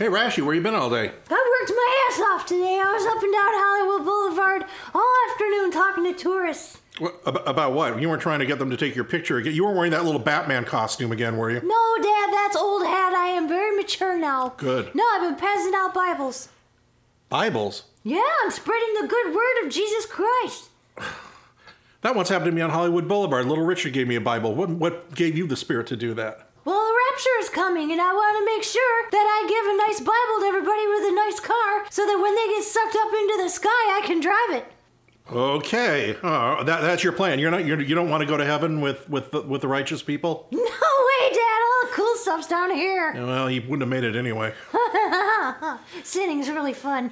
Hey, Rashi, where you been all day? I worked my ass off today. I was up and down Hollywood Boulevard all afternoon talking to tourists. About what? You weren't trying to get them to take your picture again. You weren't wearing that little Batman costume again, were you? No, Dad, that's old hat. I am very mature now. Good. No, I've been passing out Bibles. Bibles? Yeah, I'm spreading the good word of Jesus Christ. That once happened to me on Hollywood Boulevard. Little Richard gave me a Bible. What gave you the spirit to do that? Well, the rapture is coming, and I want to make sure that I give a nice Bible to everybody with a nice car so that when they get sucked up into the sky, I can drive it. Okay, that's your plan. You don't want to go to heaven with the righteous people? No way, Dad. All the cool stuff's down here. Well, you wouldn't have made it anyway. Sinning's really fun.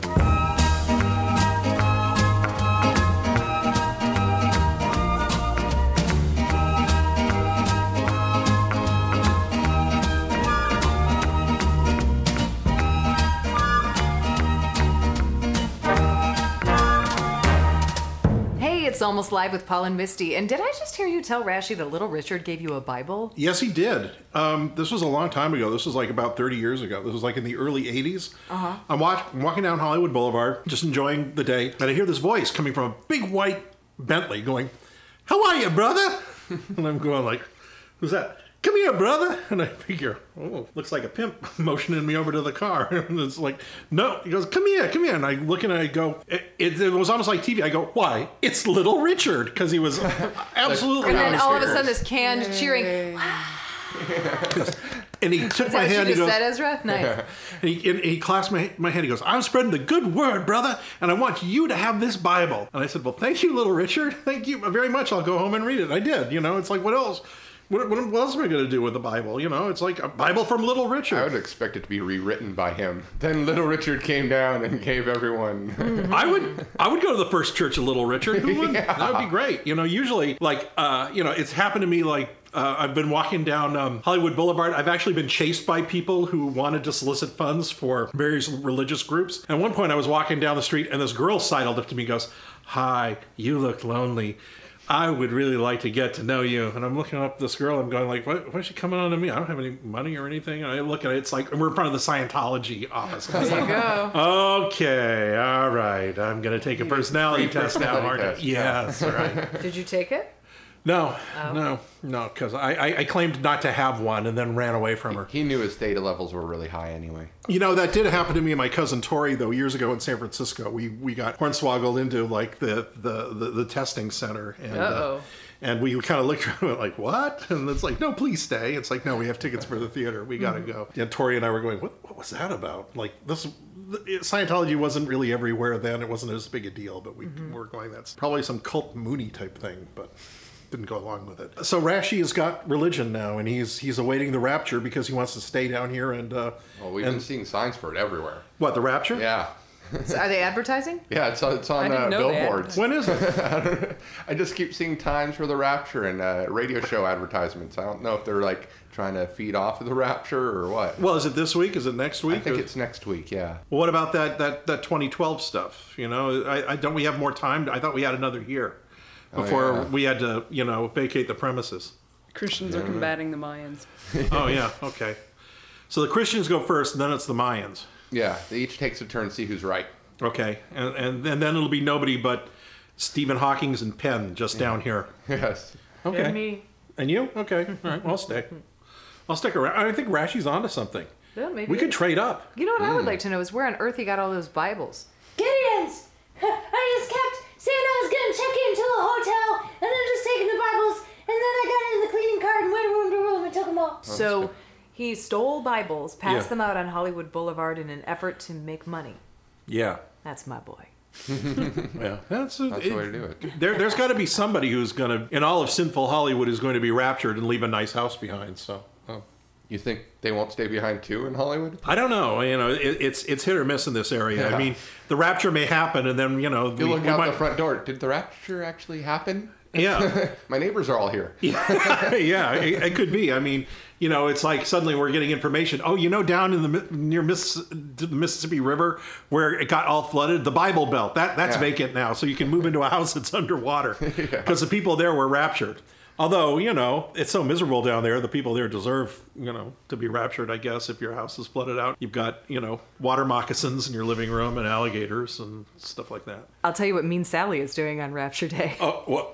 It's Almost Live with Paul and Misty. And did I just hear you tell Rashi that Little Richard gave you a Bible? Yes, he did. This was a long time ago. This was like about 30 years ago. This was like in the early 80s. Uh-huh. I'm walking down Hollywood Boulevard, just enjoying the day, and I hear this voice coming from a big white Bentley going, "How are you, brother?" And I'm going like, "Who's that?" "Come here, brother." And I figure, oh, looks like a pimp motioning me over to the car. And it's like, no. He goes, come here. And I look and I go, it was almost like TV. I go, why? It's Little Richard. Because he was absolutely And then all of a sudden this canned cheering. And he took my hand. Is that what you just said, Ezra? Nice. And he clasped my hand. He goes, "I'm spreading the good word, brother, and I want you to have this Bible." And I said, "Well, thank you, Little Richard. Thank you very much. I'll go home and read it." I did. It's like, what else? What else am I going to do with the Bible? It's like a Bible from Little Richard. I would expect it to be rewritten by him. Then Little Richard came down and gave everyone. I would go to the First Church of Little Richard. Who wouldn't? Yeah. That would be great. Usually, like, it's happened to me like. I've been walking down Hollywood Boulevard. I've actually been chased by people who wanted to solicit funds for various religious groups. At one point, I was walking down the street, and this girl sidled up to me and goes, "Hi, you look lonely. I would really like to get to know you." And I'm looking up this girl. I'm going like, why is she coming on to me? I don't have any money or anything. And I look at it. It's like we're in front of the Scientology office. There you go. Okay, all right. I'm going to take a personality test now, aren't I? Yes, right. Did you take it? No, because I claimed not to have one and then ran away from her. He knew his data levels were really high anyway. That did happen to me and my cousin Tori, though, years ago in San Francisco. We got hornswoggled into like the testing center, and we kind of looked around like, what? And it's like, no, please stay. It's like, no, we have tickets for the theater. We got to go. And Tori and I were going, what was that about? Like this. Scientology wasn't really everywhere then. It wasn't as big a deal, but we were going, that's probably some cult Mooney type thing, but didn't go along with it. So Rashi has got religion now, and he's awaiting the rapture because he wants to stay down here. And we've been seeing signs for it everywhere. What, the rapture? Yeah. So are they advertising? Yeah, it's on billboards. When is it? I just keep seeing times for the rapture and radio show advertisements. I don't know if they're like trying to feed off of the rapture or what. Well, is it this week? Is it next week? I think it's next week, yeah. Well, what about that 2012 stuff? Don't we have more time? I thought we had another year before we had to, vacate the premises. Christians are combating the Mayans. Oh, yeah, okay. So the Christians go first, and then it's the Mayans. Yeah, they each takes a turn to see who's right. Okay, and then it'll be nobody but Stephen Hawking's and Penn just down here. Yes. Okay. And me. And you? Okay. All right, I'll stay. I'll stick around. I think Rashi's onto something. Yeah, maybe. We could trade up. You know what I would like to know is where on earth he got all those Bibles. Gideons! I just kept saying I was going to check into the hotel and then just taking the Bibles, and then I got into the cleaning cart and went room to room and took them all. So he stole Bibles, passed them out on Hollywood Boulevard in an effort to make money. Yeah. That's my boy. Yeah, that's the way to do it. There's got to be somebody who's going to, in all of sinful Hollywood, is going to be raptured and leave a nice house behind. So, you think they won't stay behind too in Hollywood? I don't know. It's hit or miss in this area. Yeah. I mean, the rapture may happen, and then You look out the front door. Did the rapture actually happen? Yeah. My neighbors are all here. Yeah, it could be. I mean, it's like suddenly we're getting information. Oh, down in the near the Mississippi River where it got all flooded, the Bible Belt, that's vacant now. So you can move into a house that's underwater because the people there were raptured. Although, it's so miserable down there, the people there deserve, to be raptured, I guess, if your house is flooded out. You've got, water moccasins in your living room and alligators and stuff like that. I'll tell you what Mean Sally is doing on Rapture Day. Oh, what?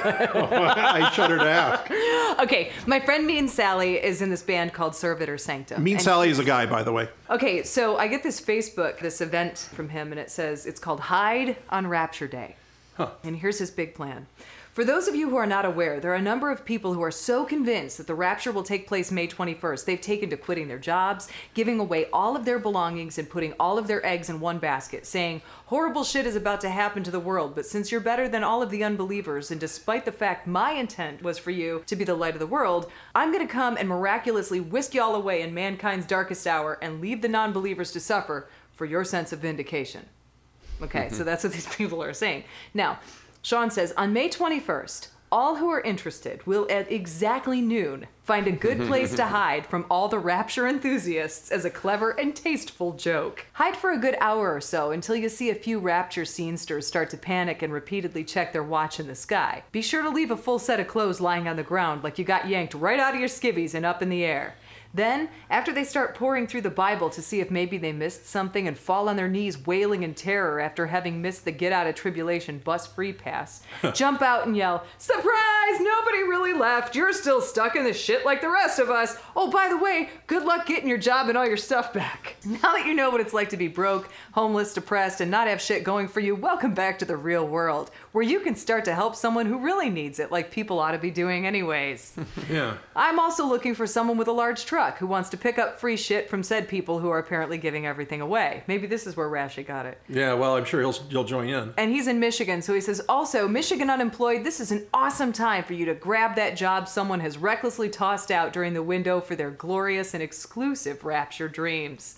I shudder to ask. Okay, my friend Mean Sally is in this band called Servitor Sanctum. Mean Sally is a guy, by the way. Okay, so I get this event from him, and it says it's called Hide on Rapture Day. Huh. And here's his big plan. For those of you who are not aware, there are a number of people who are so convinced that the rapture will take place May 21st, they've taken to quitting their jobs, giving away all of their belongings, and putting all of their eggs in one basket, saying, horrible shit is about to happen to the world, but since you're better than all of the unbelievers, and despite the fact my intent was for you to be the light of the world, I'm going to come and miraculously whisk y'all away in mankind's darkest hour and leave the non-believers to suffer for your sense of vindication. Okay, so that's what these people are saying. Now, Sean says, on May 21st, all who are interested will at exactly noon find a good place to hide from all the rapture enthusiasts as a clever and tasteful joke. Hide for a good hour or so until you see a few rapture scenesters start to panic and repeatedly check their watch in the sky. Be sure to leave a full set of clothes lying on the ground like you got yanked right out of your skivvies and up in the air. Then, after they start pouring through the Bible to see if maybe they missed something and fall on their knees wailing in terror after having missed the get-out-of-tribulation bus free pass, jump out and yell, surprise! Nobody really left! You're still stuck in the shit like the rest of us! Oh, by the way, good luck getting your job and all your stuff back. Now that you know what it's like to be broke, homeless, depressed, and not have shit going for you, welcome back to the real world, where you can start to help someone who really needs it, like people ought to be doing anyways. Yeah. I'm also looking for someone with a large truck who wants to pick up free shit from said people who are apparently giving everything away. Maybe this is where Rashi got it. Yeah, well, I'm sure you'll join in. And he's in Michigan, so he says, also, Michigan unemployed, this is an awesome time for you to grab that job someone has recklessly tossed out during the window for their glorious and exclusive rapture dreams.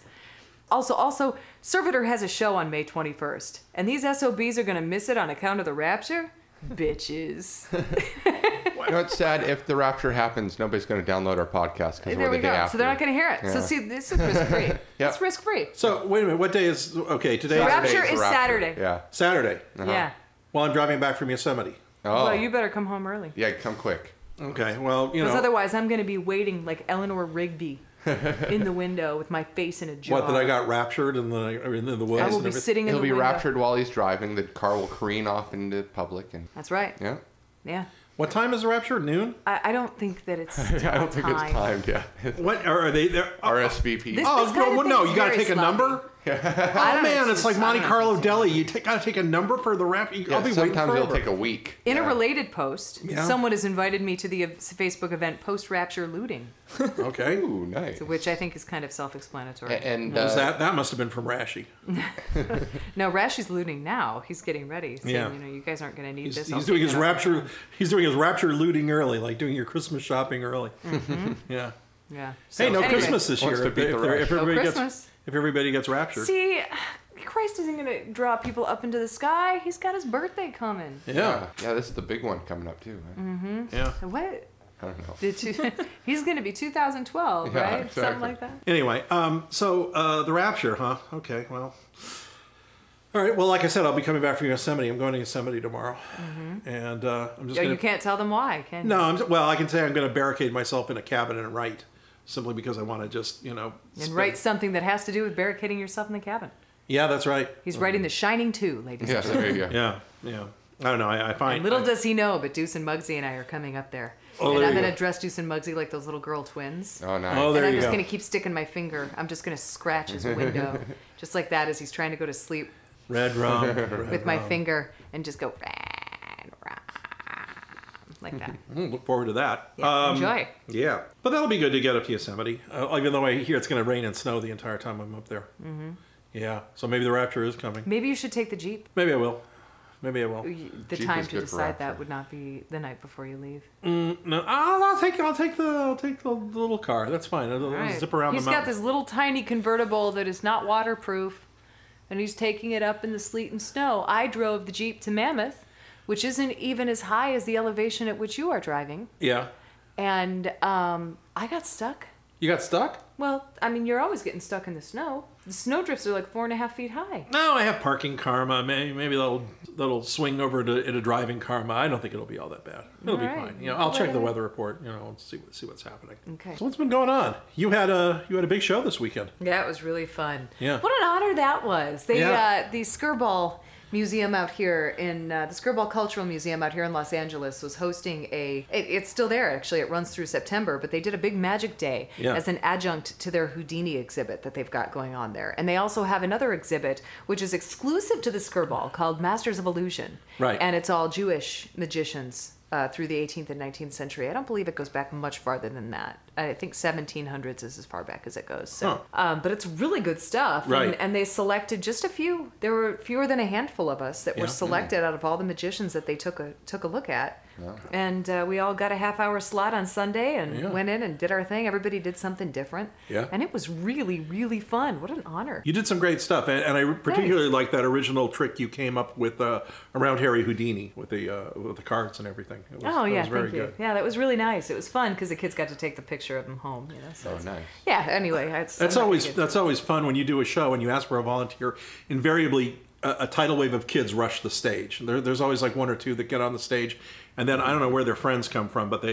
Also, Servitor has a show on May 21st, and these SOBs are going to miss it on account of the rapture? Bitches. You know, it's sad. If the rapture happens, nobody's going to download our podcast because we're the day after. So they're not going to hear it. Yeah. So see, this is risk-free. Yep. It's risk-free. So, wait a minute. What day is... Okay, today The is... rapture is Saturday. Yeah. Saturday. Uh-huh. Yeah. Well, I'm driving back from Yosemite. Oh. Well, you better come home early. Yeah, come quick. Okay, well, Because otherwise I'm going to be waiting like Eleanor Rigby in the window with my face in a jar. What, that I got raptured in the woods? I will and be everything? sitting in He'll the be window. raptured while he's driving. The car will careen off into public. And That's right. yeah. Yeah. What time is the rapture? Noon? I don't think that it's I don't think it's timed yet. What are they there? RSVP. This- Oh, kind of well, no, thing you is got to very take a sloppy. number? I Oh, don't man, know. it's like Monte Carlo Deli. You got to take a number for the rapture. Yeah, I'll be waiting sometimes forever. it'll take a week. In a Yeah. related post, Yeah. someone has invited me to the Facebook event Post-Rapture Looting, Okay. Ooh, nice. which I think is kind of self-explanatory. And Was that must have been from Rashi. No, Rashi's looting now. He's getting ready. Saying, Yeah. you guys aren't going to need this. He's I'll doing take his it off. rapture. He's doing his rapture looting early, like doing your Christmas shopping early. Mm-hmm. Yeah. Yeah. Hey, So, no anyway. Christmas this Wants year. to beat the rush. If No everybody Christmas. if everybody gets raptured. See, Christ isn't going to draw people up into the sky. He's got his birthday coming. Yeah. Yeah, this is the big one coming up too. Right? Yeah. What? I don't know. He's going to be 2012, Yeah, right? exactly. Something like that. Anyway, so the rapture, huh? Okay, well. All right. Well, like I said, I'll be coming back from Yosemite. I'm going to Yosemite tomorrow, and I'm just. Oh, gonna... you can't tell them why, can you? No, well, I can say I'm going to barricade myself in a cabin and write, simply because I want to just, And write something that has to do with barricading yourself in the cabin. Yeah, that's right. He's writing The Shining 2, ladies Yeah, and gentlemen. there you go. Yeah. I don't know. I find Little does he know, but Deuce and Muggsy and I are coming up there. Oh, and there I'm you going to go. dress Deuce and Muggsy like those little girl twins. Oh, nice. Oh, And there I'm you just go. going to keep sticking my finger. I'm just going to scratch his window, just like that as he's trying to go to sleep Red rum. red with my rum. finger and just go like that. Look forward to that. Yeah, enjoy. Yeah, but that'll be good to get up to Yosemite. Even though I hear it's going to rain and snow the entire time I'm up there. Mm-hmm. Yeah, so maybe the rapture is coming. Maybe you should take the Jeep. Maybe I will. The The time is to good for decide that rapture. would not be the night before you leave. No, I'll take the little car. That's fine. I'll Right. zip around He's the got mountain. this little tiny convertible that is not waterproof, and he's taking it up in the sleet and snow. I drove the Jeep to Mammoth, which isn't even as high as the elevation at which you are driving, Yeah. and I got stuck You got stuck? Well, I mean, you're always getting stuck in the snow. The snowdrifts are like 4.5 feet high. No, I have parking karma. Maybe that'll swing over into driving karma. I don't think it'll be all that bad. It'll be fine. I'll check the weather report. And see what's happening. Okay. So what's been going on? You had a big show this weekend. Yeah, it was really fun. Yeah. What an honor that was. The Skirball Museum out here in the Skirball Cultural Museum out here in Los Angeles was hosting it's still there actually. It runs through September, but they did a big magic day as an adjunct to their Houdini exhibit that they've got going on there. And they also have another exhibit which is exclusive to the Skirball called Masters of Illusion. Right. And it's all Jewish magicians through the 18th and 19th century. I don't believe it goes back much farther than that. I think 1700s is as far back as it goes. So, but it's really good stuff. Right. And they selected just a few. There were fewer than a handful of us that were selected out of all the magicians that they took a look at. Yeah. And we all got a half-hour slot on Sunday and went in and did our thing. Everybody did something different. Yeah. And it was really, really fun. What an honor. You did some great stuff. And I particularly like that original trick you came up with around Harry Houdini with the cards and everything. It was very good. Yeah, that was really nice. It was fun because the kids got to take the picture of them home. So nice. Yeah, anyway. That's always fun when you do a show and you ask for a volunteer. Invariably, a tidal wave of kids rush the stage. There's always like one or two that get on the stage, and then I don't know where their friends come from, but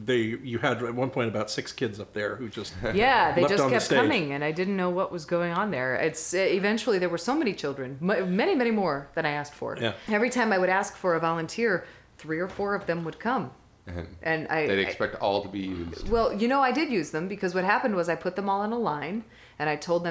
you had at one point about 6 kids up there who just they just kept coming, and I didn't know what was going on there. It's eventually there were so many children, many more than I asked for. Yeah. Every time I would ask for a volunteer, 3 or 4 of them would come. And they'd expect all to be used. Well, I did use them because what happened was I put them all in a line and I told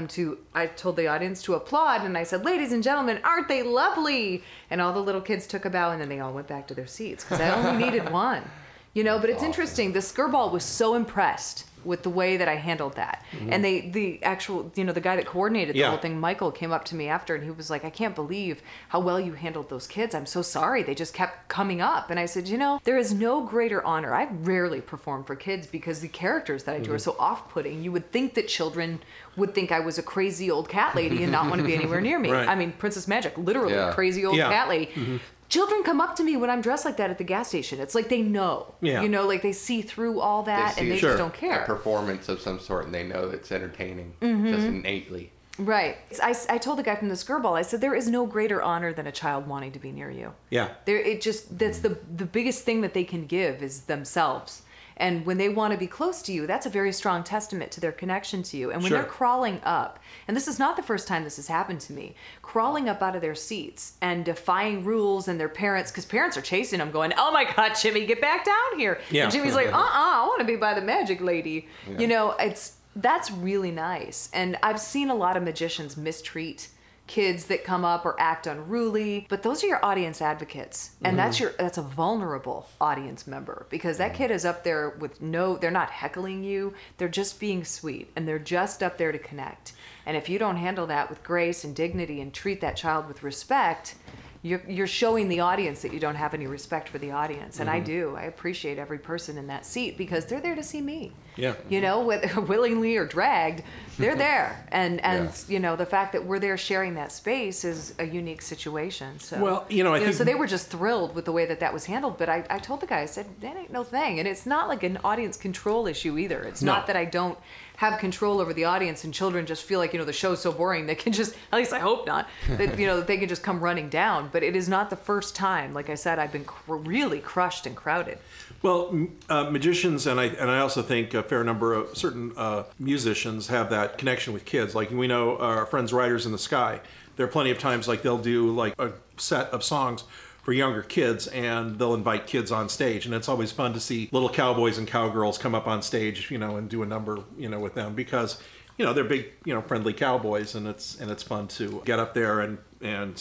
the audience to applaud and I said, "Ladies and gentlemen, aren't they lovely?" And all the little kids took a bow and then they all went back to their seats because I only needed one. But it's interesting. The Skirball was so impressed with the way that I handled that. Mm-hmm. And the actual, the guy that coordinated the whole thing, Michael, came up to me after and he was like, "I can't believe how well you handled those kids. I'm so sorry. They just kept coming up." And I said, there is no greater honor. I rarely perform for kids because the characters that I do are so off-putting. You would think that children would think I was a crazy old cat lady and not want to be anywhere near me. Right. I mean, Princess Magic, literally a crazy old cat lady. Mm-hmm. Children come up to me when I'm dressed like that at the gas station. It's like they know. Yeah. like they see through all that and they just don't care. A performance of some sort and they know it's entertaining just innately. Right. I told the guy from the Skirball, I said, there is no greater honor than a child wanting to be near you. Yeah. That's the biggest thing that they can give is themselves. And when they want to be close to you, that's a very strong testament to their connection to you. And when they're crawling up, and this is not the first time this has happened to me, crawling up out of their seats and defying rules and their parents, because parents are chasing them going, "Oh my God, Jimmy, get back down here." Yeah. And Jimmy's like, I want to be by the magic lady. Yeah. That's really nice. And I've seen a lot of magicians mistreat kids that come up or act unruly, but those are your audience advocates, and that's a vulnerable audience member because that kid is up there with they're not heckling you, they're just being sweet and they're just up there to connect. And if you don't handle that with grace and dignity and treat that child with respect, you're showing the audience that you don't have any respect for the audience. And I appreciate every person in that seat because they're there to see me. Yeah. Whether willingly or dragged, they're there. And the fact that we're there sharing that space is a unique situation. So, well, I think... So they were just thrilled with the way that was handled. But I told the guy, I said, that ain't no thing. And it's not like an audience control issue either. It's not that I don't have control over the audience and children just feel like, the show's so boring they can just, at least I hope not, that, that they can just come running down. But it is not the first time. Like I said, I've been really crushed and crowded. Well, magicians, and I also think a fair number of certain musicians have that connection with kids. Like we know our friends Riders in the Sky. There are plenty of times like they'll do like a set of songs for younger kids and they'll invite kids on stage, and it's always fun to see little cowboys and cowgirls come up on stage, and do a number, with them because they're big, friendly cowboys, and it's fun to get up there and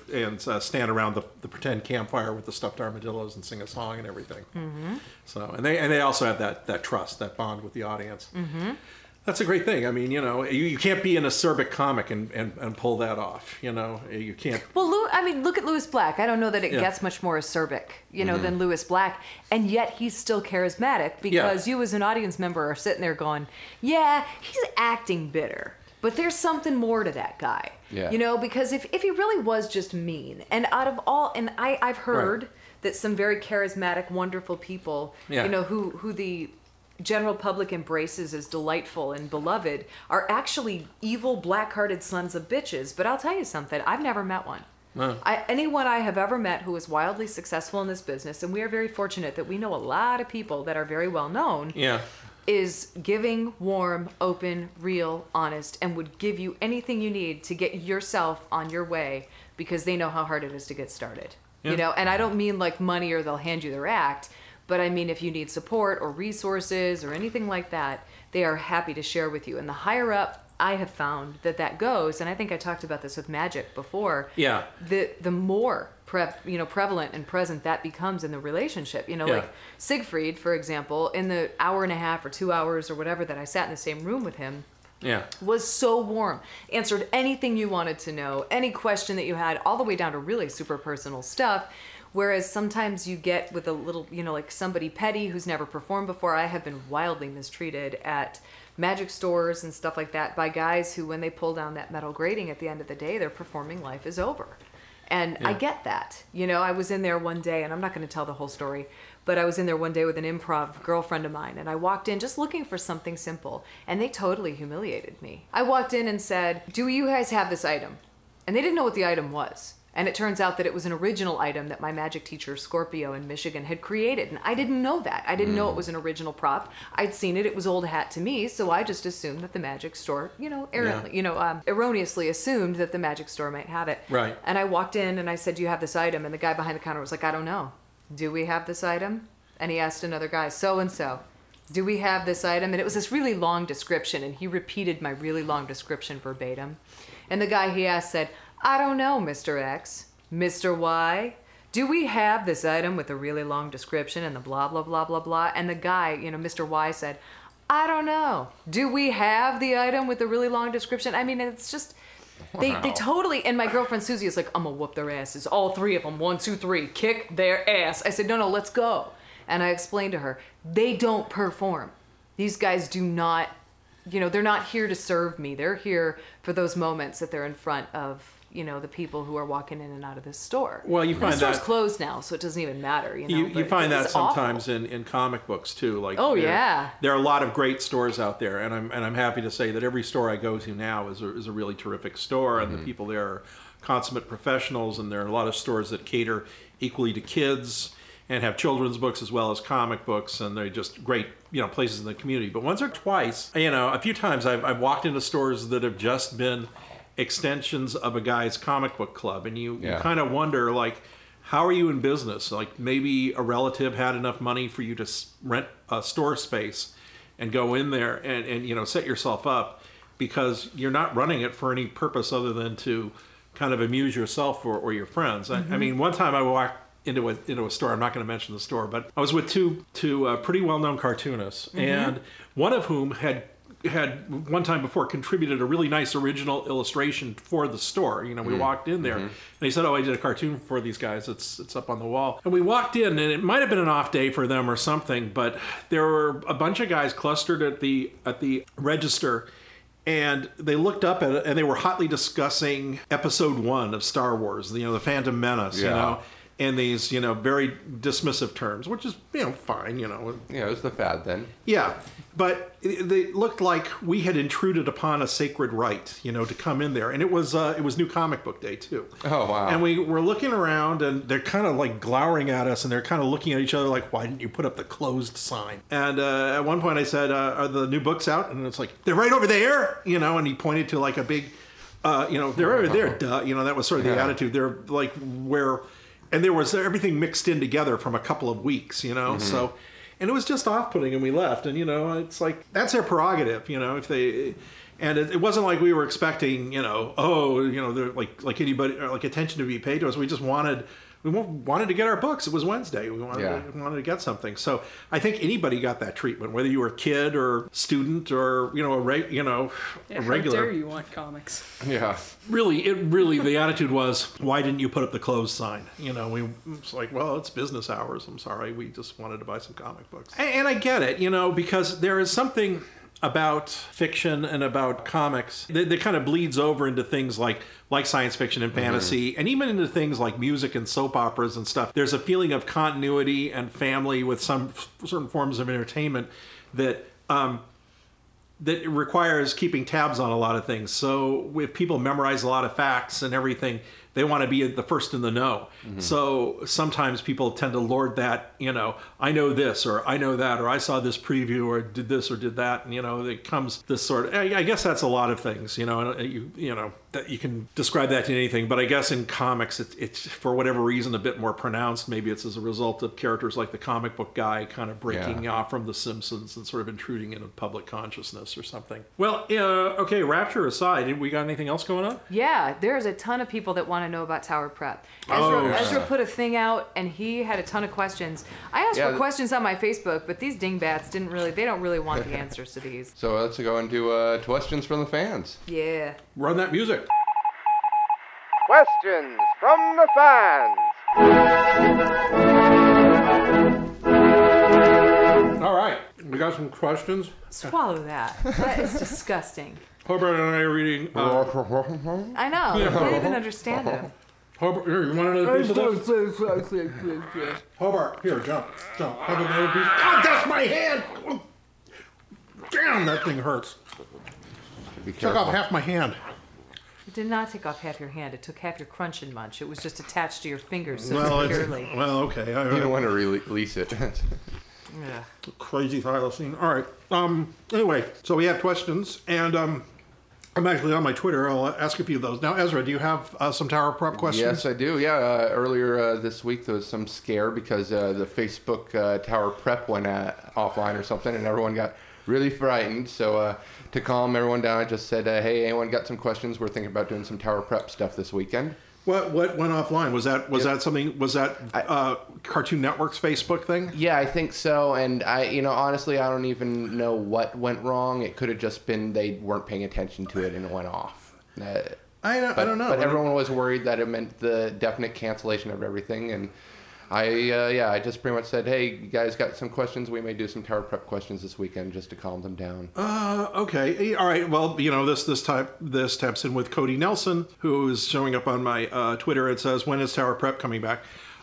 stand around the pretend campfire with the stuffed armadillos and sing a song and everything. Mm-hmm. So and they also have that trust, that bond with the audience. Mm-hmm. That's a great thing. I mean, you can't be an acerbic comic and pull that off. You can't. Well, look at Lewis Black. I don't know that it gets much more acerbic, than Lewis Black, and yet he's still charismatic because you as an audience member are sitting there going, "Yeah, he's acting bitter." But there's something more to that guy, because if he really was just mean, and out of all, and I've heard that some very charismatic, wonderful people, who the general public embraces as delightful and beloved are actually evil, black-hearted sons of bitches. But I'll tell you something, I've never met one. No. Anyone I have ever met who is wildly successful in this business, and we are very fortunate that we know a lot of people that are very well known, is giving, warm, open, real, honest, and would give you anything you need to get yourself on your way because they know how hard it is to get started. Yeah. You know, and I don't mean like money or they'll hand you their act, but I mean if you need support or resources or anything like that, they are happy to share with you. And the higher up I have found that goes, and I think I talked about this with magic before. Yeah. The more prevalent and present that becomes in the relationship. You know, like Siegfried, for example, in the hour and a half or 2 hours or whatever that I sat in the same room with him, was so warm. Answered anything you wanted to know, any question that you had, all the way down to really super personal stuff. Whereas sometimes you get with a little, like somebody petty who's never performed before. I have been wildly mistreated at magic stores and stuff like that by guys who, when they pull down that metal grating at the end of the day, their performing life is over. And I get that. I was in there one day, and I'm not going to tell the whole story, but I was in there one day with an improv girlfriend of mine, and I walked in just looking for something simple, and they totally humiliated me. I walked in and said, "Do you guys have this item?" And they didn't know what the item was. And it turns out that it was an original item that my magic teacher, Scorpio in Michigan, had created. And I didn't know that. I didn't know it was an original prop. I'd seen it. It was old hat to me. So I just assumed that the magic store, erroneously assumed that the magic store might have it. Right. And I walked in and I said, "Do you have this item?" And the guy behind the counter was like, "I don't know. Do we have this item?" And he asked another guy, "So-and-so, do we have this item?" And it was this really long description. And he repeated my really long description verbatim. And the guy he asked said, "I don't know, Mr. X. Mr. Y, do we have this item with a really long description and the blah, blah, blah, blah, blah?" And the guy, Mr. Y said, "I don't know. Do we have the item with the really long description?" I mean, it's just, they totally, and my girlfriend Susie is like, "I'm gonna whoop their asses. All three of them. 1, 2, 3. Kick their ass." I said, no, let's go. And I explained to her, they don't perform. These guys do not, they're not here to serve me. They're here for those moments that they're in front of the people who are walking in and out of this store. Well, you find the store's closed now, so it doesn't even matter. You find that sometimes in comic books too. Like, there are a lot of great stores out there, and I'm happy to say that every store I go to now is a really terrific store, and the people there are consummate professionals, and there are a lot of stores that cater equally to kids and have children's books as well as comic books, and they're just great, places in the community. But once or twice, a few times I've walked into stores that have just been extensions of a guy's comic book club, and you kind of wonder, like, how are you in business? Like, maybe a relative had enough money for you to rent a store space and go in there and set yourself up, because you're not running it for any purpose other than to kind of amuse yourself or your friends. I mean, one time I walked into a store, I'm not going to mention the store, but I was with two pretty well-known cartoonists, and one of whom had one time before contributed a really nice original illustration for the store. We walked in there and he said, "Oh, I did a cartoon for these guys. It's up on the wall." And we walked in, and it might have been an off day for them or something, but there were a bunch of guys clustered at the register, and they looked up at it and they were hotly discussing episode 1 of Star Wars, the Phantom Menace, in these, very dismissive terms, which is, fine, Yeah, it was the fad then. Yeah, but it looked like we had intruded upon a sacred right, to come in there. And it was New Comic Book Day, too. Oh, wow. And we were looking around, and they're kind of like glowering at us, and they're kind of looking at each other like, "Why didn't you put up the closed sign?" And at one point I said, "Are the new books out?" And it's like, "They're right over there," and he pointed to like a big, "They're over there, duh." That was sort of the attitude. They're like where... And there was everything mixed in together from a couple of weeks, so, and it was just off-putting, and we left, and, it's like, that's their prerogative, if they, and it wasn't like we were expecting, they're like anybody, or like attention to be paid to us. We just wanted to get our books. It was Wednesday. We wanted to get something. So I think anybody got that treatment, whether you were a kid or student or a regular. How dare you want comics? Yeah. Really, the attitude was, "Why didn't you put up the closed sign?" It's like, well, it's business hours. I'm sorry. We just wanted to buy some comic books. And I get it, because there is something about fiction and about comics that kind of bleeds over into things like science fiction and fantasy, and even into things like music and soap operas and stuff. There's a feeling of continuity and family with some certain forms of entertainment that that it requires keeping tabs on a lot of things. So if people memorize a lot of facts and everything, they want to be the first in the know. Mm-hmm. So sometimes people tend to lord that, I know this or I know that, or I saw this preview or did this or did that. And, it comes this sort of, I guess that's a lot of things, that you can describe that to anything. But I guess in comics, it's for whatever reason, a bit more pronounced. Maybe it's as a result of characters like the comic book guy kind of breaking off from The Simpsons and sort of intruding into public consciousness or something. Well, okay, Rapture aside, we got anything else going on? Yeah, there's a ton of people that want to know about Tower Prep. Ezra put a thing out, and he had a ton of questions. I asked for questions on my Facebook, but these dingbats they don't really want the answers to these. So let's go into questions from the fans. Yeah. Run that music. Questions from the fans. All right, we got some questions. Swallow that. That is disgusting. Hobart and I are reading. I know. I can't even understand him. Hobart, here, you want another piece of this? Hobart, here, jump. Have another piece. Oh, that's my hand! Damn, that thing hurts. Took off half my hand. It did not take off half your hand. It took half your crunch and munch. It was just attached to your fingers so securely. Well, okay. You don't want to release it. Yeah. Crazy thylacine. All right. Anyway, so we have questions, and I'm actually on my Twitter. I'll ask a few of those. Now, Ezra, do you have some Tower Prep questions? Yes, I do. Yeah. Earlier this week, there was some scare because the Facebook Tower Prep went offline or something, and everyone got really frightened. So to calm everyone down, I just said, hey, anyone got some questions? We're thinking about doing some Tower Prep stuff this weekend. What went offline? Was that something? Was that Cartoon Network's Facebook thing? Yeah, I think so. And honestly, I don't even know what went wrong. It could have just been they weren't paying attention to it and it went off. I don't know. But everyone was worried that it meant the definite cancellation of everything. And I just pretty much said, hey, you guys got some questions? We may do some Tower Prep questions this weekend just to calm them down. Okay. All right. Well, this taps in with Cody Nelson, who is showing up on my Twitter. It says, when is Tower Prep coming back?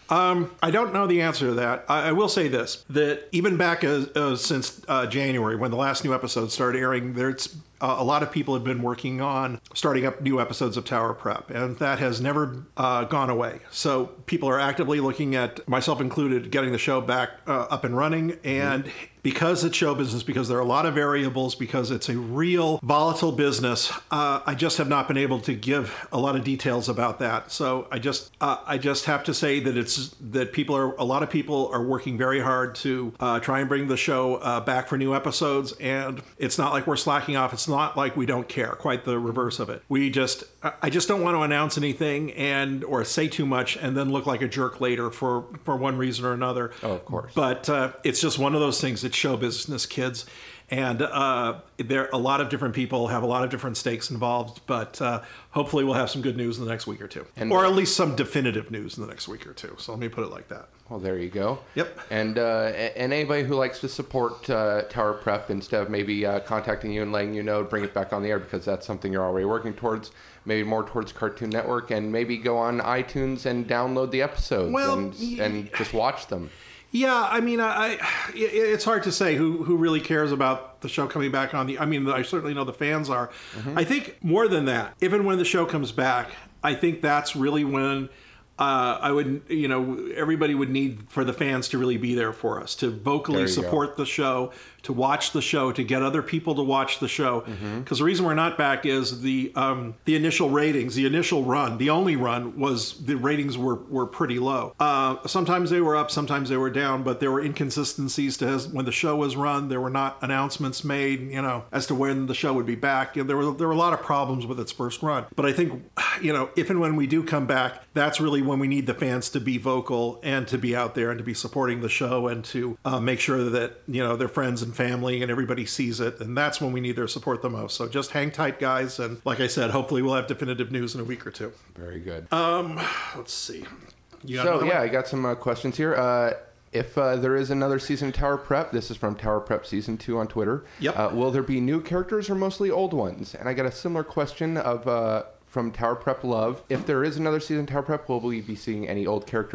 I don't know the answer to that. I will say this, that even back since January, when the last new episode started airing, there's a lot of people have been working on starting up new episodes of Tower Prep, and that has never gone away. So people are actively looking at, myself included, getting the show back up and running. And because it's show business, because there are a lot of variables, because it's a real volatile business, I just have not been able to give a lot of details about that. So I just have to say that a lot of people are working very hard to try and bring the show back for new episodes, and it's not like we're slacking off. It's not like we don't care. Quite the reverse of it. I just don't want to announce anything or say too much and then look like a jerk later for one reason or another. Oh, of course. But it's just one of those things. It's show business, kids. And there a lot of different people have a lot of different stakes involved, but hopefully we'll have some good news in the next week or two. Or at least some definitive news in the next week or two. So let me put it like that. Well, there you go. Yep. And anybody who likes to support Tower Prep, instead of maybe contacting you and letting you know, bring it back on the air, because that's something you're already working towards, maybe more towards Cartoon Network, and maybe go on iTunes and download the episodes and just watch them. Yeah, I mean, it's hard to say who really cares about the show coming back on the... I mean, I certainly know the fans are. Mm-hmm. I think more than that, even when the show comes back, I think that's really when I would, everybody would need for the fans to really be there for us, to vocally support the show, to watch the show, to get other people to watch the show. Because the reason we're not back is the initial ratings, the initial run, the only run was the ratings were pretty low. Sometimes they were up, sometimes they were down, but there were inconsistencies to when the show was run. There were not announcements made, as to when the show would be back. There were a lot of problems with its first run. But I think, if and when we do come back, that's really when we need the fans to be vocal and to be out there and to be supporting the show and to make sure that, their friends and family and everybody sees it, and that's when we need their support the most. So just hang tight, guys, and like I said, hopefully we'll have definitive news in a week or two. Very good. Let's see. I got some questions here. If there is another season of Tower Prep, this is from Tower Prep Season 2 on Twitter. Yep. Will there be new characters or mostly old ones? And I got a similar question from Tower Prep Love. If there is another season of Tower Prep, will we be seeing any old characters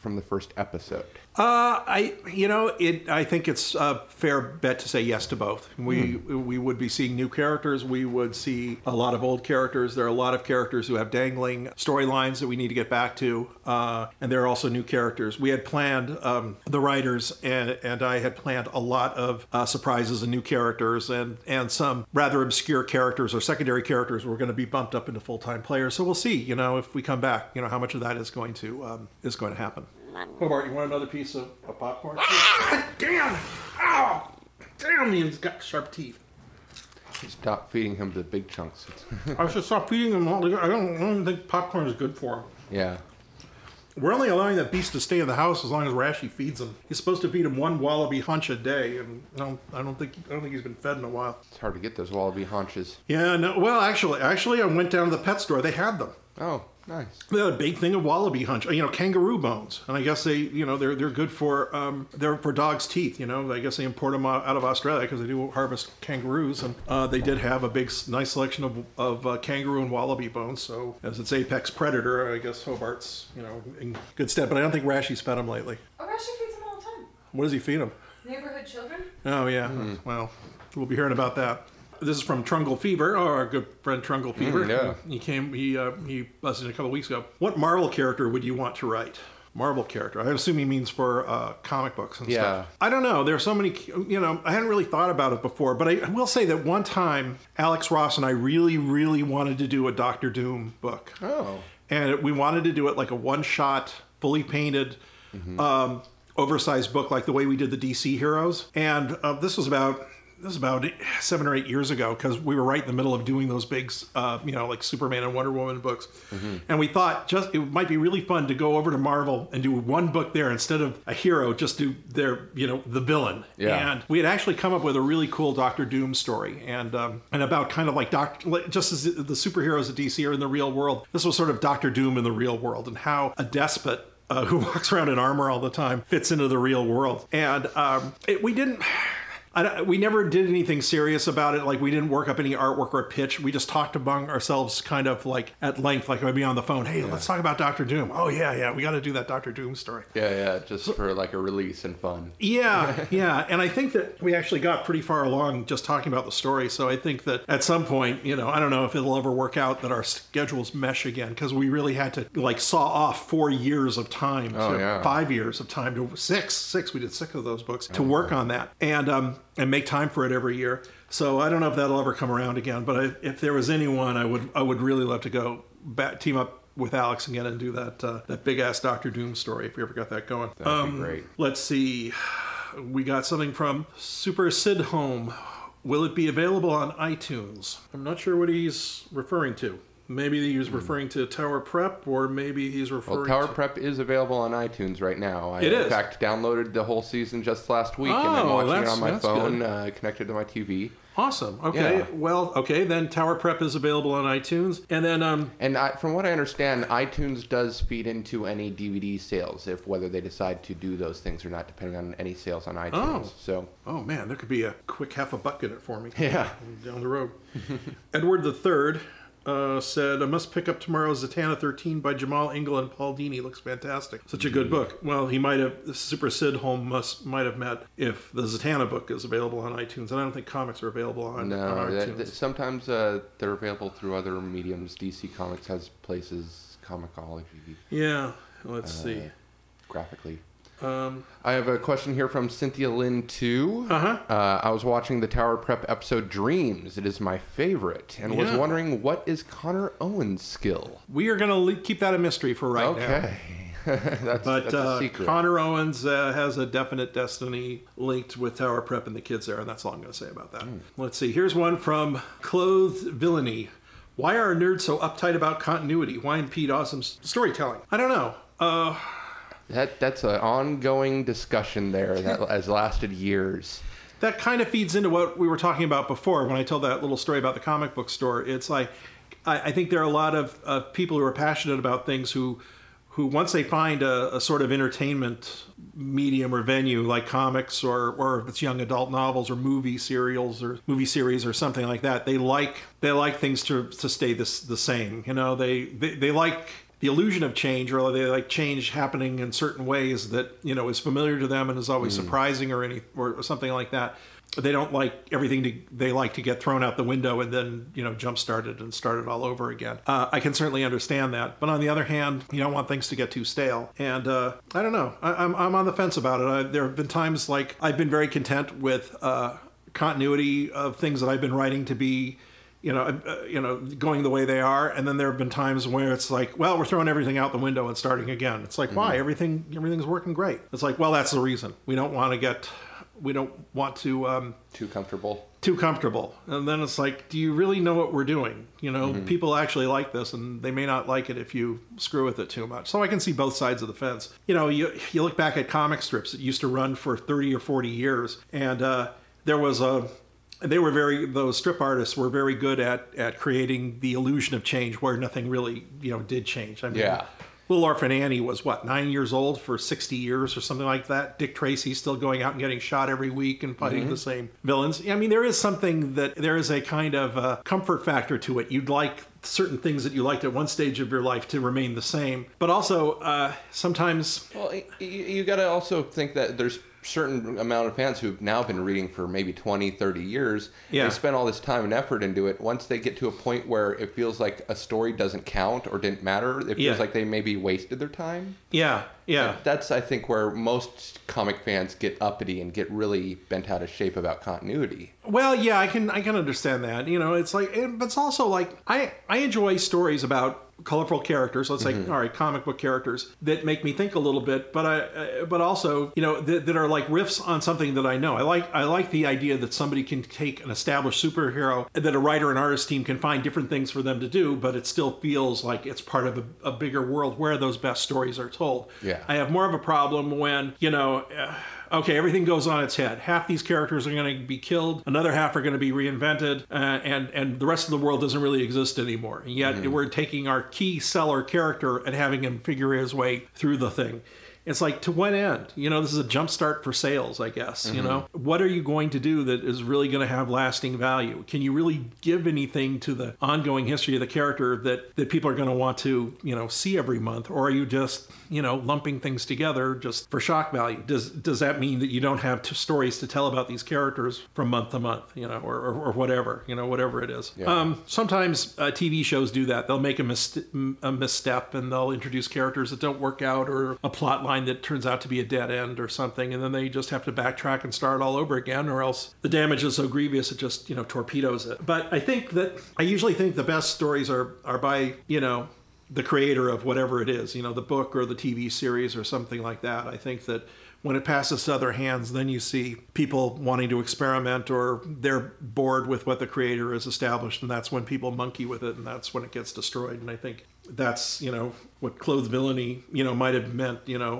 from the first episode? I think it's a fair bet to say yes to both. We would be seeing new characters. We would see a lot of old characters. There are a lot of characters who have dangling storylines that we need to get back to, and there are also new characters. We had planned, the writers and I had planned a lot of surprises and new characters, and some rather obscure characters or secondary characters were going to be bumped up into full-time players. So we'll see, if we come back, how much of that is going to happen. Hobart, you want another piece of popcorn? Ah, damn! Ow! Damn, he's got sharp teeth. Stop feeding him the big chunks. I should stop feeding him all. I don't even think popcorn is good for him. Yeah. We're only allowing that beast to stay in the house as long as Rashi feeds him. He's supposed to feed him one wallaby haunch a day, and I don't think he's been fed in a while. It's hard to get those wallaby haunches. Yeah, no. Well, actually, I went down to the pet store. They had them. Oh, nice. They had a big thing of wallaby hunch, kangaroo bones, and I guess they, they're good for they're for dogs' teeth. I guess they import them out of Australia because they do harvest kangaroos, and they did have a nice selection of kangaroo and wallaby bones. So as its apex predator, I guess Hobart's in good stead. But I don't think Rashi's fed him lately. Oh, Rashi feeds them all the time. What does he feed him? Neighborhood children. Oh yeah. Well, we'll be hearing about that. This is from Trungle Fever, our good friend Trungle Fever. Yeah. He buzzed in a couple weeks ago. What Marvel character would you want to write? Marvel character. I assume he means for comic books and stuff. I don't know. There are so many, I hadn't really thought about it before, but I will say that one time, Alex Ross and I really, really wanted to do a Doctor Doom book. Oh. And we wanted to do it like a one-shot, fully painted, oversized book, like the way we did the DC heroes. And this was about 7 or 8 years ago, because we were right in the middle of doing those big, like Superman and Wonder Woman books. And we thought it might be really fun to go over to Marvel and do one book there instead of a hero, just do their, the villain. Yeah. And we had actually come up with a really cool Doctor Doom story, and about kind of like just as the superheroes of DC are in the real world, this was sort of Doctor Doom in the real world, and how a despot who walks around in armor all the time fits into the real world. And we never did anything serious about it. Like, we didn't work up any artwork or a pitch. We just talked among ourselves kind of like at length, like I'd be on the phone. Hey, let's talk about Doctor Doom. Oh, yeah. We got to do that Doctor Doom story. Yeah. Just for like a release and fun. Yeah. And I think that we actually got pretty far along just talking about the story. So I think that at some point, I don't know if it'll ever work out that our schedules mesh again, because we really had to like saw off 4 years of time, 5 years of time to six. We did 6 of those books to work on that. And make time for it every year. So I don't know if that'll ever come around again, but if there was anyone, I would really love to go back, team up with Alex again and do that big ass Doctor Doom story if we ever got that going. That'd be great. Let's see. We got something from Super Sid Home. Will it be available on iTunes? I'm not sure what he's referring to. Maybe he's referring to Tower Prep, or maybe he's referring Tower Prep is available on iTunes right now. It is. In fact, downloaded the whole season just last week, and I'm watching it on my phone, connected to my TV. Awesome. Okay. Yeah. Well, then Tower Prep is available on iTunes. And then... from what I understand, iTunes does feed into any DVD sales, whether they decide to do those things or not, depending on any sales on iTunes. Oh, man, there could be a quick $1 in it for me. Yeah. Down the road. Edward III... said, I must pick up tomorrow's Zatanna 13 by Jamal Engel and Paul Dini. Looks fantastic. Such a good book. Well, he might have, Super Sid Home might have met if the Zatanna book is available on iTunes. And I don't think comics are available on iTunes. Sometimes they're available through other mediums. DC Comics has places, Comixology. Yeah, let's see. Graphically. I have a question here from Cynthia Lynn 2. I was watching the Tower Prep episode Dreams. It is my favorite, and was wondering, what is Connor Owen's skill? We are going to keep that a mystery for right now. Okay. that's a secret. Connor Owens has a definite destiny linked with Tower Prep and the kids there, and that's all I'm going to say about that. Let's see. Here's one from Clothed Villainy. Why are nerds so uptight about continuity? Why impede awesome storytelling? I don't know. That's an ongoing discussion there that has lasted years. That kind of feeds into what we were talking about before when I told that little story about the comic book store. It's like, I think there are a lot of people who are passionate about things who once they find a sort of entertainment medium or venue like comics or if it's young adult novels or movie series or something like that, they like things to stay the same. They like the illusion of change, or they like change happening in certain ways that, you know, is familiar to them and is always surprising or something like that. They don't like everything they like to get thrown out the window and then, you know, jump started and started all over again. I can certainly understand that. But on the other hand, you don't want things to get too stale. And I don't know. I'm on the fence about it. There have been times like I've been very content with continuity of things that I've been writing to be, going the way they are. And then there have been times where it's like, well, we're throwing everything out the window and starting again. It's like, why? Everything's working great. It's like, well, that's the reason. We don't want to too comfortable. And then it's like, do you really know what we're doing? You know, people actually like this, and they may not like it if you screw with it too much. So I can see both sides of the fence. You know, you look back at comic strips that used to run for 30 or 40 years, and those strip artists were very good at creating the illusion of change where nothing really, did change. I mean, Little Orphan Annie was 9 years old for 60 years or something like that. Dick Tracy's still going out and getting shot every week and fighting the same villains. I mean, there is a kind of comfort factor to it. You'd like certain things that you liked at one stage of your life to remain the same. But also, sometimes... Well, you got to also think that there's certain amount of fans who've now been reading for maybe 20, 30 years. They spend all this time and effort into it. Once they get to a point where it feels like a story doesn't count or didn't matter, it feels like they maybe wasted their time. Yeah. That's, I think, where most comic fans get uppity and get really bent out of shape about continuity. Well, yeah, I can understand that. It's like, but it's also like, I enjoy stories about colorful characters, let's say, all right, comic book characters that make me think a little bit, but also, that are like riffs on something that I know. I like the idea that somebody can take an established superhero, that a writer and artist team can find different things for them to do, but it still feels like it's part of a bigger world where those best stories are told. Yeah. I have more of a problem when, okay, everything goes on its head. Half these characters are going to be killed. Another half are going to be reinvented. And the rest of the world doesn't really exist anymore. And yet we're taking our key seller character and having him figure his way through the thing. It's like, to what end? This is a jumpstart for sales, I guess. What are you going to do that is really going to have lasting value? Can you really give anything to the ongoing history of the character that people are going to want to, see every month? Or are you just, lumping things together just for shock value? Does that mean that you don't have stories to tell about these characters from month to month, or whatever, whatever it is? Yeah. Sometimes TV shows do that. They'll make a misstep and they'll introduce characters that don't work out, or a plot line that turns out to be a dead end or something, and then they just have to backtrack and start all over again, or else the damage is so grievous it just torpedoes it. But I usually think the best stories are by the creator of whatever it is, the book or the TV series or something like that. I think that when it passes to other hands, then you see people wanting to experiment, or they're bored with what the creator has established, and that's when people monkey with it, and that's when it gets destroyed. And I think that's, what Clothed Villainy, might have meant,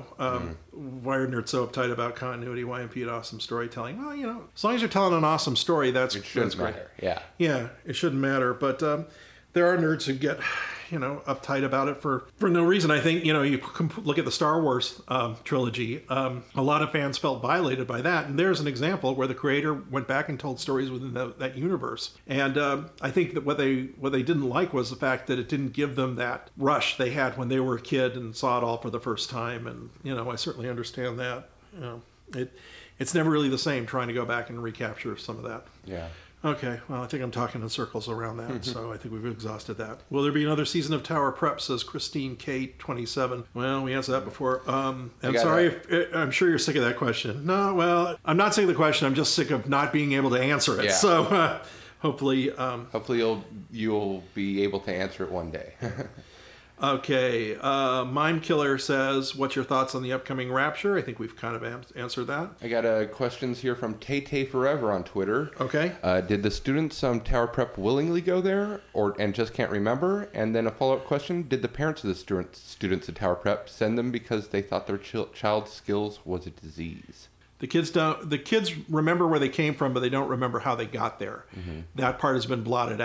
why are nerds so uptight about continuity? Why impede awesome storytelling? Well, as long as you're telling an awesome story, that's great. Matter. Yeah. Yeah, it shouldn't matter. But there are nerds who get, uptight about it for no reason. I think, you look at the Star Wars trilogy. A lot of fans felt violated by that. And there's an example where the creator went back and told stories within that universe. And I think that what they didn't like was the fact that it didn't give them that rush they had when they were a kid and saw it all for the first time. And, I certainly understand that. It's never really the same trying to go back and recapture some of that. Yeah. Okay, well, I think I'm talking in circles around that, so I think we've exhausted that. Will there be another season of Tower Prep, says Christine K27. Well, we answered that before. I'm sorry, I'm sure you're sick of that question. No, well, I'm not sick of the question. I'm just sick of not being able to answer it. Yeah. So hopefully... hopefully you'll be able to answer it one day. Okay, Mime Killer says, what's your thoughts on the upcoming Rapture? I think we've kind of answered that. I got questions here from Tay Forever on Twitter. Okay. Did the students Tower Prep willingly go there and just can't remember? And then a follow-up question, did the parents of the students at Tower Prep send them because they thought their child's skills was a disease? The kids remember where they came from, but they don't remember how they got there. That part has been blotted out.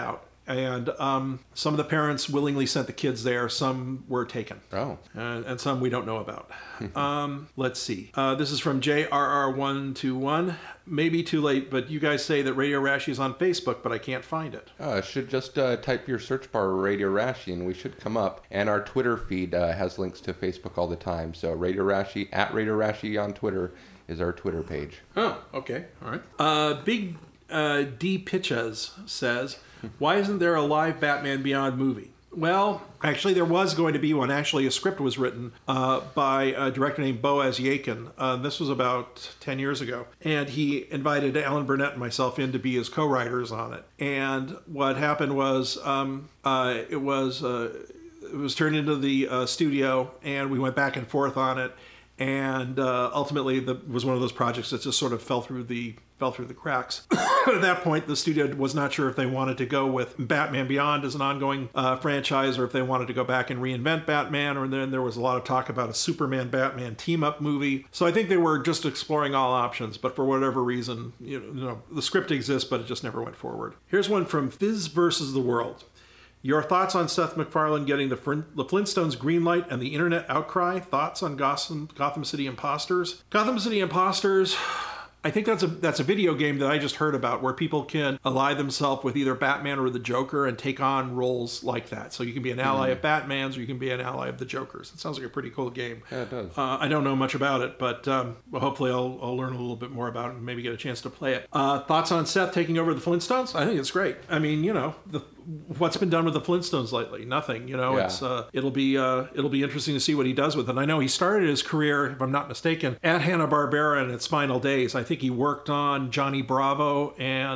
And some of the parents willingly sent the kids there. Some were taken. Oh. And some we don't know about. Let's see. This is from JRR121. Maybe too late, but you guys say that Radio Rashy is on Facebook, but I can't find it. Should just type your search bar Radio Rashy and we should come up. And our Twitter feed has links to Facebook all the time. So Radio Rashy, at Radio Rashy on Twitter is our Twitter page. Oh, okay. All right. Big D. Pitches says, why isn't there a live Batman Beyond movie? Well, actually, there was going to be one. Actually, a script was written by a director named Boaz Yakin. This was about 10 years ago. And he invited Alan Burnett and myself in to be his co-writers on it. And what happened was it was turned into the studio, and we went back and forth on it. And ultimately, it was one of those projects that just sort of fell through the cracks. At that point, the studio was not sure if they wanted to go with Batman Beyond as an ongoing franchise, or if they wanted to go back and reinvent Batman. Or then there was a lot of talk about a Superman-Batman team-up movie. So I think they were just exploring all options. But for whatever reason, the script exists, but it just never went forward. Here's one from Fizz versus the World. Your thoughts on Seth MacFarlane getting the Flintstones green light and the internet outcry? Thoughts on Gotham City Imposters? Gotham City Imposters, I think that's a video game that I just heard about where people can ally themselves with either Batman or the Joker and take on roles like that. So you can be an ally of Batman's or you can be an ally of the Joker's. It sounds like a pretty cool game. Yeah, it does. I don't know much about it, but hopefully I'll learn a little bit more about it and maybe get a chance to play it. Thoughts on Seth taking over the Flintstones? I think it's great. I mean, what's been done with the Flintstones lately? Nothing. It's it'll be interesting to see what he does with it. I know he started his career, if I'm not mistaken, at Hanna-Barbera and its final days. I think he worked on Johnny Bravo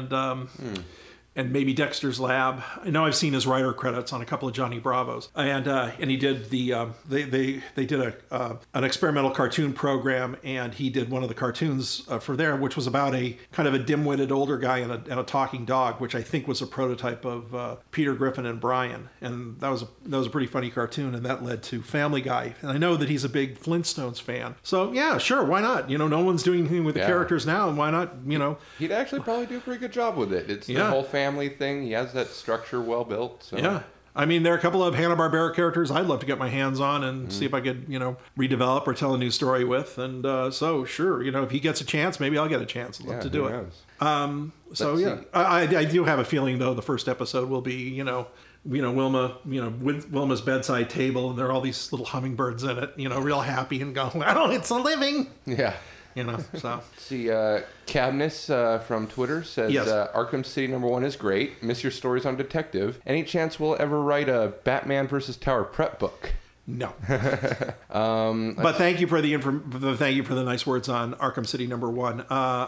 and maybe Dexter's Lab. I know I've seen his writer credits on a couple of Johnny Bravos, and he did they did an experimental cartoon program, and he did one of the cartoons for there, which was about a kind of a dim-witted older guy and a talking dog, which I think was a prototype of Peter Griffin and Brian, and that was a pretty funny cartoon, and that led to Family Guy. And I know that he's a big Flintstones fan, so yeah, sure, why not? No one's doing anything with the characters now, and why not? He'd actually probably do a pretty good job with it. It's the whole family thing. He has that structure well built. So. Yeah. I mean, there are a couple of Hanna-Barbera characters I'd love to get my hands on and see if I could, redevelop or tell a new story with. And so, sure, if he gets a chance, maybe I'll get a chance. I'd love to do it. I do have a feeling, though, the first episode will be, Wilma, with Wilma's bedside table, and there are all these little hummingbirds in it, real happy and going, well, it's a living. Yeah. So. See, Cabness from Twitter says, yes. Arkham City #1 is great. Miss your stories on Detective. Any chance we'll ever write a Batman versus Tower prep book? No. But thank you for the nice words on Arkham City #1.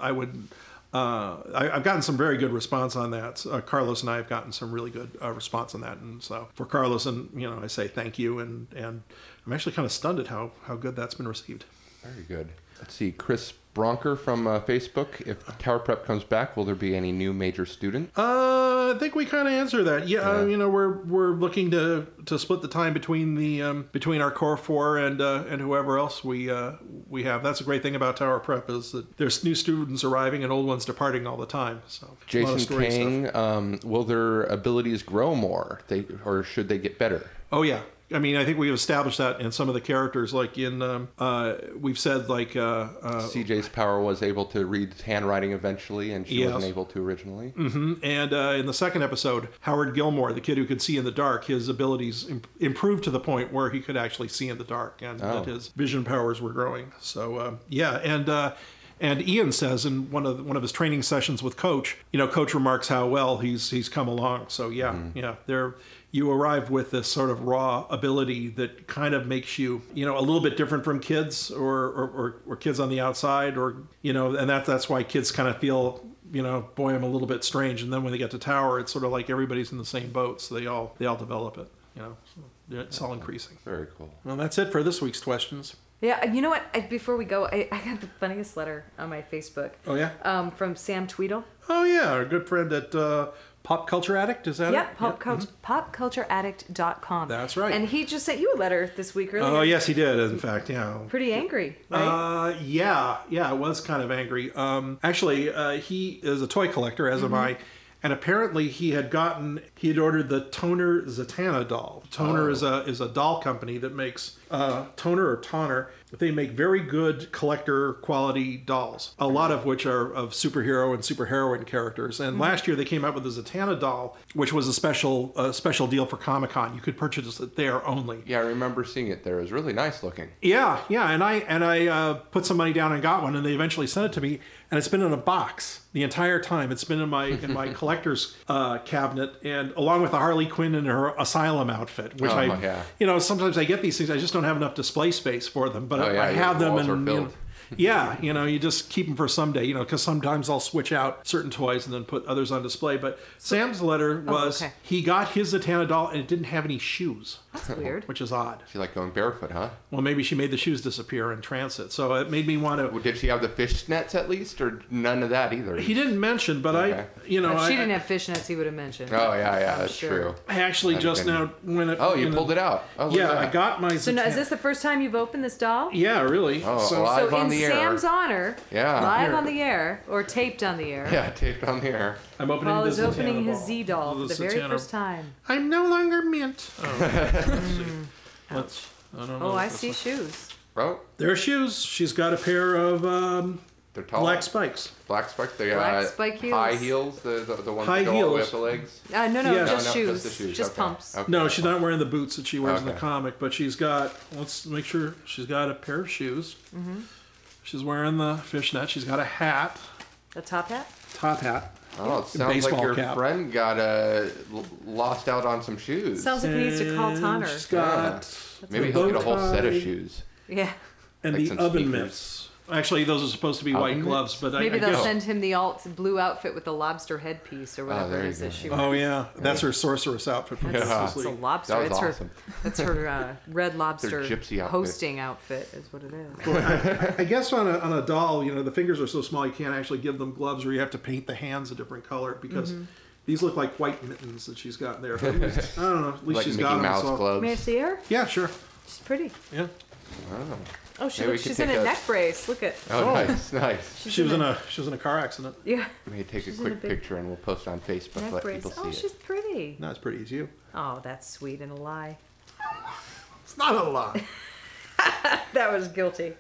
I've gotten some very good response on that. Carlos and I have gotten some really good response on that, and so for Carlos and I say thank you, and I'm actually kind of stunned at how good that's been received. Very good. Let's see, Chris Bronker from Facebook. If Tower Prep comes back, will there be any new major student? I think we kind of answered that. Yeah. We're looking to split the time between our core four and whoever else we have. That's a great thing about Tower Prep is that there's new students arriving and old ones departing all the time. So Jason Kang, will their abilities grow more, or should they get better? Oh yeah. I mean, I think we've established that in some of the characters, like we've said, like... CJ's power was able to read handwriting eventually, and she wasn't able to originally. Mm-hmm. And in the second episode, Howard Gilmore, the kid who could see in the dark, his abilities improved to the point where he could actually see in the dark, and that his vision powers were growing. So, and Ian says in one of his training sessions with Coach, Coach remarks how well he's come along. So, you arrive with this sort of raw ability that kind of makes you, a little bit different from kids or kids on the outside, and that's why kids kind of feel, boy, I'm a little bit strange. And then when they get to Tower, it's sort of like everybody's in the same boat, so they all develop it. So it's all increasing. Very cool. Well, that's it for this week's questions. Yeah, you know what? Before we go, I got the funniest letter on my Facebook. Oh yeah. From Sam Tweedle. Oh yeah, our good friend at. Pop Culture Addict, is that it? popcultureaddict.com. That's right. And he just sent you a letter this week earlier. Oh, yes, he did, in fact, yeah. Pretty angry, right? Yeah, it was kind of angry. Actually, he is a toy collector, as am I, And apparently he had ordered the Toner Zatanna doll. Toner is a doll company that makes Toner or Tonner. They make very good collector quality dolls, a lot of which are of superhero and superheroine characters. And last year they came out with the Zatanna doll, which was a special deal for Comic-Con. You could purchase it there only. Yeah, I remember seeing it there. It was really nice looking. Yeah, and I put some money down and got one, and they eventually sent it to me, and it's been in a box the entire time. It's been in my collector's cabinet, and along with the Harley Quinn in her Asylum outfit, which sometimes I get these things, I just don't have enough display space for them, but I have them, and you just keep them for someday, because sometimes I'll switch out certain toys and then put others on display. But Sam's letter was he got his Zatanna doll and it didn't have any shoes. That's weird. Which is odd. She like going barefoot, huh? Well, maybe she made the shoes disappear in transit, so it made me want to. Well, did she have the fishnets at least, or none of that either? He didn't mention, but if she didn't have fishnets, he would have mentioned. Oh yeah, that's true. I actually now when it. Oh, you pulled it out. Oh, yeah, I got my. So now, is this the first time you've opened this doll? Yeah, really. Oh, so on the air. Sam's honor. Yeah. Live on the air, or taped on the air. Yeah, taped on the air. I'm opening Paul this is opening his doll. Z doll for the very Zatanna. first time. I'm no longer mint. Let's see. I don't know. Oh, I see shoes. Oh, They're shoes. She's got a pair of they're tall. black spikes. Black spikes. They Black spike heels. high heels. The ones High that go all the way heels. up the legs. No, Yeah. just No, shoes. just the shoes. Just Okay. pumps. Okay. No, she's not wearing the boots that she wears in the Okay. comic, but she's got. Let's make sure she's got a pair of shoes. Mm-hmm. She's wearing the fishnet. She's got a hat, A top hat? top hat. Oh, it sounds like baseball your cap. friend got lost out on some shoes. Sounds like he needs to call Tonner. She's got Maybe the he'll get a whole bow set of tie shoes. Yeah. and like the some oven sneakers. mitts. Actually, those are supposed to be white Oven gloves, but Maybe I they'll guess. send him the alt blue outfit with the lobster headpiece or whatever there it you is that go. she Oh yeah, that's her sorceress outfit from That's, Justice it's a League. lobster. That was It's awesome. That's her red lobster gypsy outfit. hosting outfit is what it is. I guess on a doll, the fingers are so small you can't actually give them gloves, or you have to paint the hands a different color because these look like white mittens that she's got there. But at least, I don't know. At least Like she's Mickey got Mouse them. So. gloves. May I see her? Yeah, sure. She's pretty. Yeah. Oh, Maybe we she's could in a take a- neck brace. Look at. Oh, nice. She was in a car accident. Yeah. Maybe take a She's in a quick big picture and we'll post on Facebook. Neck Let brace. people Oh, see she's it. pretty. Not as pretty as you. Oh, that's sweet and a lie. It's not a lie. That was guilty.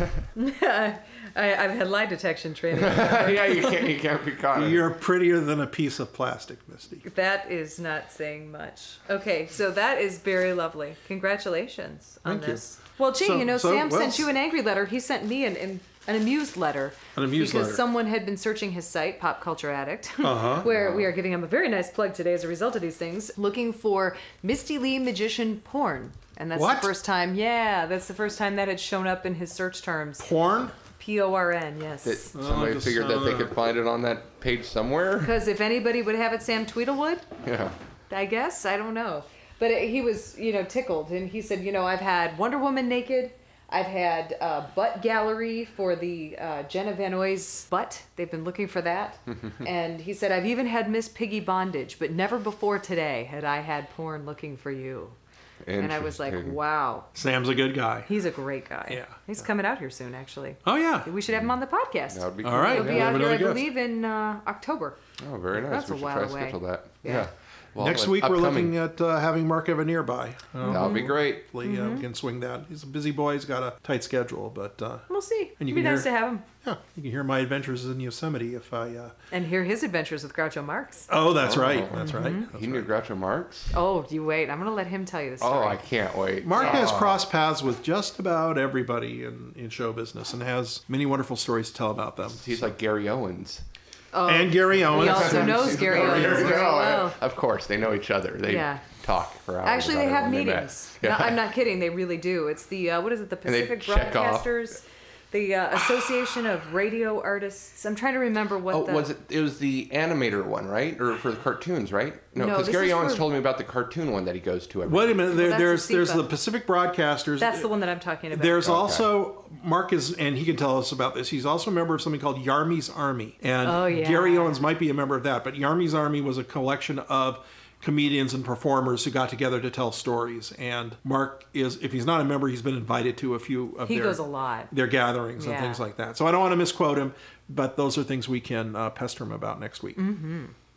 I've had lie detection training. Yeah, you can't be caught. You're prettier than a piece of plastic, Misty. That is not saying much. Okay, so that is very lovely. Congratulations on Thank you. this. Well, gee, So- Sam well- sent you an angry letter. He sent me an amused letter. An amused because letter. someone had been searching his site, Pop Culture Addict, Uh-huh. where we are giving him a very nice plug today as a result of these things, looking for Misty Lee magician porn. And that's What? the first time, that's the first time that had shown up in his search terms. Porn? P-O-R-N, yes. That somebody just figured that they could find it on that page somewhere. Because if anybody would have it, Sam Tweedlewood. Yeah. I guess. I don't know. But he was, tickled. And he said, I've had Wonder Woman naked. I've had butt gallery for the Jenna Van Oy's butt. They've been looking for that. And he said, I've even had Miss Piggy bondage, but never before today had I had porn looking for you. And I was like, Interesting. wow. Sam's a good guy. He's a great guy. Yeah. He's coming out here soon, actually. Oh, yeah. We should have him on the podcast. That would be All cool. right. He'll be Yeah, out we'll here, I have another believe, in October. Oh, very nice. That's We a should while try to away. schedule that. Yeah. Well, Next and week we're upcoming. looking at having Mark Evanier by. That would be great. Hopefully, we can swing that. He's a busy boy. He's got a tight schedule, but We'll see. And you It'd be can nice to hear- have him. yeah, you can hear my adventures in Yosemite if I. And hear his adventures with Groucho Marx. Oh, that's right. That's right. Mm-hmm. He knew Groucho Marx? Oh, you wait. I'm going to let him tell you the story. Oh, I can't wait. Mark has crossed paths with just about everybody in show business and has many wonderful stories to tell about them. He's like Gary Owens. And Gary Owens. He also knows Gary Owens very well. Of course, they know each other. They Yeah. talk for hours. Actually, they about it have when met. meetings. No, I'm not kidding. They really do. It's the, what is it, the And they Pacific check off. Broadcasters, the Association of Radio Artists. I'm trying to remember what Oh, the... was it? It was the animator one, right? Or for the cartoons, right? No, No, because this Gary is Owens for- told me about the cartoon one that he goes to every Wait a minute. Well, There's that's a the SEPA. Pacific Broadcasters. That's the one that I'm talking about. There's also Mark is, and he can tell us about this. He's also a member of something called Yarmy's Army, and Oh, yeah. Gary Owens might be a member of that. But Yarmy's Army was a collection of comedians and performers who got together to tell stories. And Mark is, if he's not a member, he's been invited to a few of He goes a lot. their gatherings and Yeah. things like that. So I don't want to misquote him, but those are things we can pester him about next week. Mm-hmm.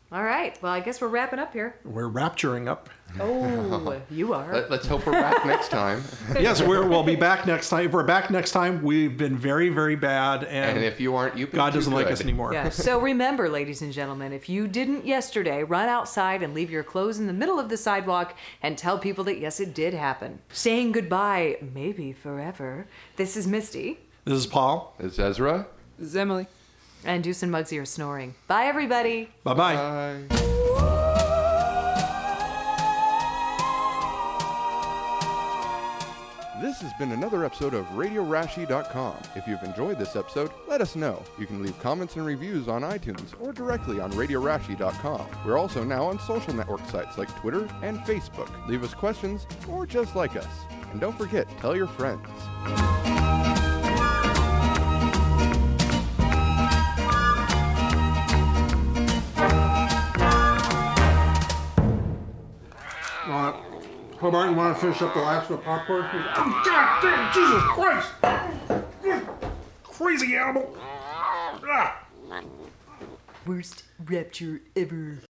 All right. Well, I guess we're wrapping up here. We're rapturing up. Oh, you are. Let's hope we're back next time. Yes, we'll be back next time. If we're back next time, we've been very, very bad. And if you aren't, God doesn't like us anymore. Yeah. So remember, ladies and gentlemen, if you didn't yesterday, run outside and leave your clothes in the middle of the sidewalk and tell people that, yes, it did happen. Saying goodbye, maybe forever. This is Misty. This is Paul. This is Ezra. This is Emily. And Deuce and Muggsy are snoring. Bye, everybody. Bye-bye. Bye. This has been another episode of RadioRashi.com. If you've enjoyed this episode, let us know. You can leave comments and reviews on iTunes or directly on RadioRashi.com. We're also now on social network sites like Twitter and Facebook. Leave us questions or just like us. And don't forget, tell your friends. Hobart, you want to finish up the last one of popcorn? Oh, God damn, Jesus Christ! Crazy animal! Worst rapture ever.